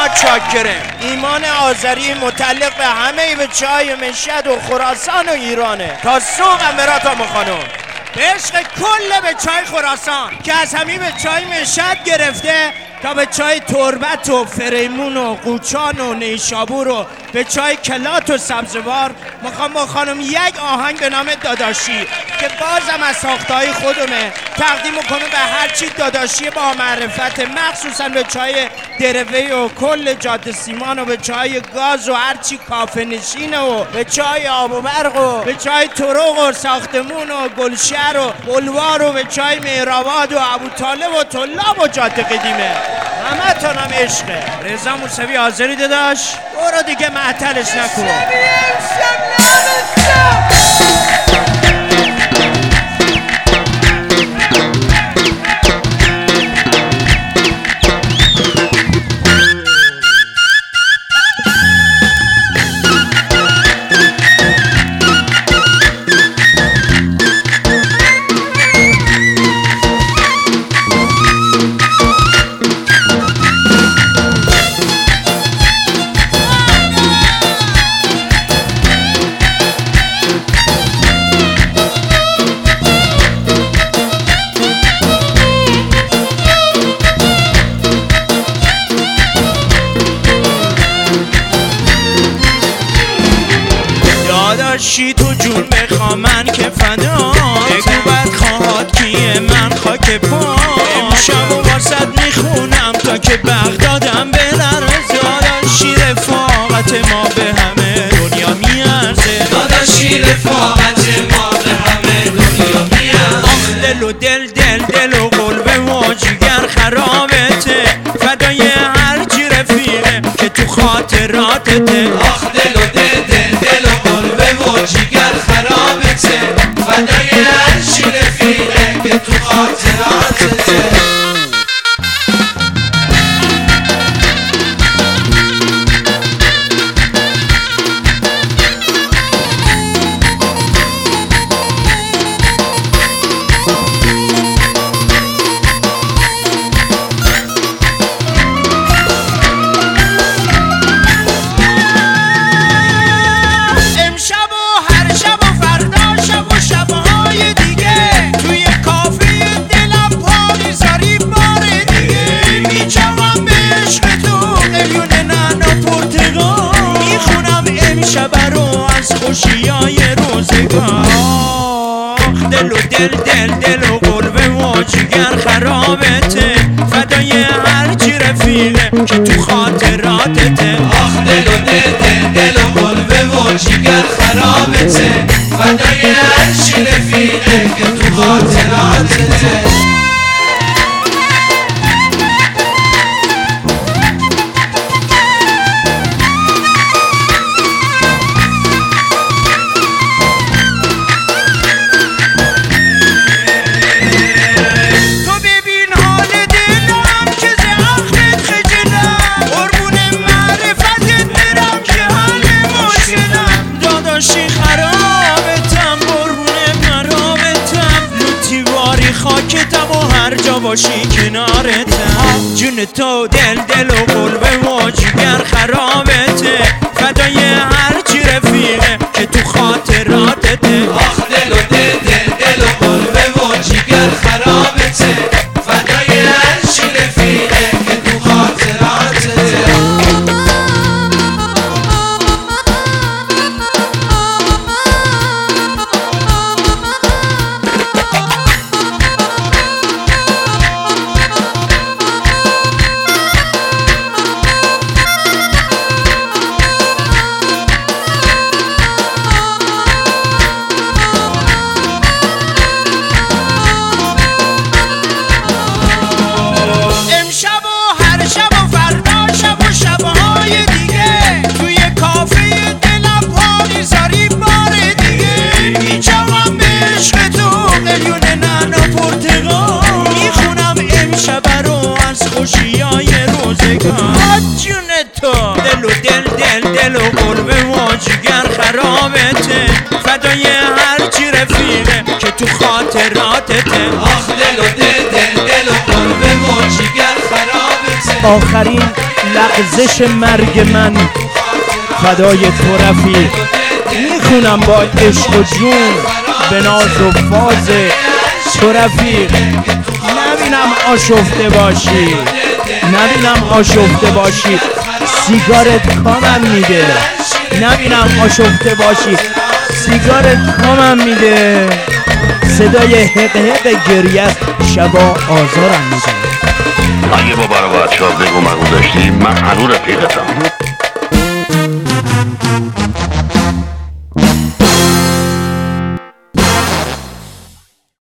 چاکره. ایمان آذری متعلق به همه به چای مشهد و خراسان و ایرانه. تا سوق امراتم خانم به عشق کل به چای خراسان که از همین به چای مشهد گرفته تا به چای تربت و فریمون و قوچان و نیشابور و به چای کلات و سبزوار میخوام با خانم یک آهنگ به نام داداشی که بازم از ساختهای خودمه تقدیم کنم به هرچی داداشی با معرفت، مخصوصا به چای دروی و کل جاده سیمان و به چای گاز و هرچی کافه نشینه و به چای آب و برق و به چای طرق و ساختمون و گلشهر و بلوار و به چای مهرآباد و ابوطالب و طلاب و جاده قدیمه. همه تانم عشقه. رضا موسوی حاضری داداش؟ برو دیگه معطلش نکن. داداشی تو جون بخوا من که فدا بگو بدخواهات کیه من خاک پا امشب و واسد میخونم تا که بغدادم بلرزه. داداشی رفاقت ما به همه دنیا میارزه. داداشی رفاقت ما به همه دنیا میارزه. آخ دل و دل و قلب و جگر خرابته فدای هرچی رفیقه که تو خاطراتته. آخ دل و دل و قلب و جگر خرابته فدای هرچی رفیقه که تو خاطراتته. خوشیای روزگار. آخ دل و قلب و جگر خرابته فدای هرچی رفیقه که تو خاطراتته. آخ دل و قلب و جگر خرابته فدای هرچی رفیقه که تو خاطراتته. خاکتم و هر جا باشی کنارتم. جون تو دل و قلب و جگر خرابته فدای هرچی رفیقه که تو خاطراتته. آخ دل و قلب و جگر خرابته فدای هرچی رفیقه که تو خاطراتته. خوشیای روزگار. جون تو دل و قلب و جگر خرابته فدای هرچی رفیقه که تو خاطراتته. آخ دل و قلب و جگر خرابته. آخرین لغزش مرگ من فدای تو رفیق. میخونم با عشق و جون به ناز و فاز تو رفیق. نبینم آشفته باشی، نبینم آشفته باشی، سیگارت کامم میده. نبینم آشفته باشی، سیگارت کامم میده. صدای حق حق گریه شبا آزارم میده. اگه با برای بچه ها بگو مگو داشتی من هنو رفیقتم.